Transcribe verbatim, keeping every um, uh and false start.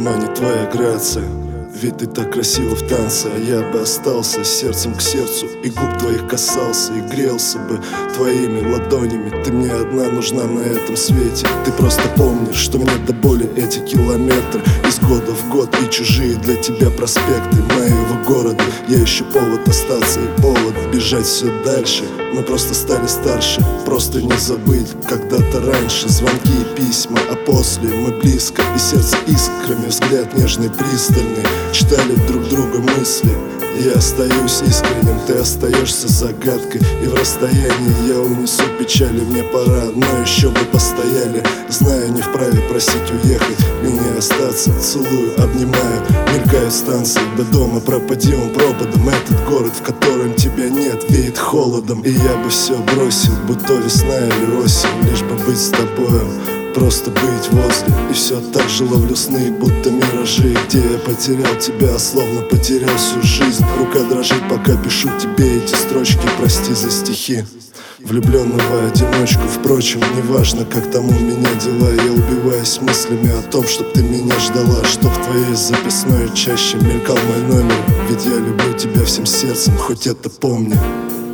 манит твоя грация. Ведь ты так красива в танце, а я бы остался сердцем к сердцу и губ твоих касался, и грелся бы твоими ладонями. Ты мне одна нужна на этом свете. Ты просто помнишь, что мне до боли эти километры из года в год и чужие для тебя проспекты моего города. Я ищу повод остаться и повод бежать все дальше. Мы просто стали старше, просто не забыть когда-то раньше. Звонки и письма, а после мы близко, и сердце искрами, взгляд нежный, пристальный. Читали друг друга мысли. Я остаюсь искренним, ты остаешься загадкой. И в расстоянии я унесу печали. Мне пора, но еще бы постояли. Знаю, не вправе просить уехать, меня остаться. Целую, обнимаю, мелькают станции. До дома пропади он пропадом. Этот город, в котором тебя нет, веет холодом. И я бы все бросил, будь то весна или осень, лишь бы быть с тобою, просто быть возле. И все так же ловлю сны, будто миражи, где я потерял тебя, словно потерял всю жизнь. Рука дрожит, пока пишу тебе эти строчки. Прости за стихи влюбленного одиночку. Впрочем, неважно, как там у меня дела. Я убиваюсь мыслями о том, чтоб ты меня ждала, чтоб в твоей записной чаще мелькал мой номер. Ведь я люблю тебя всем сердцем, хоть это помни.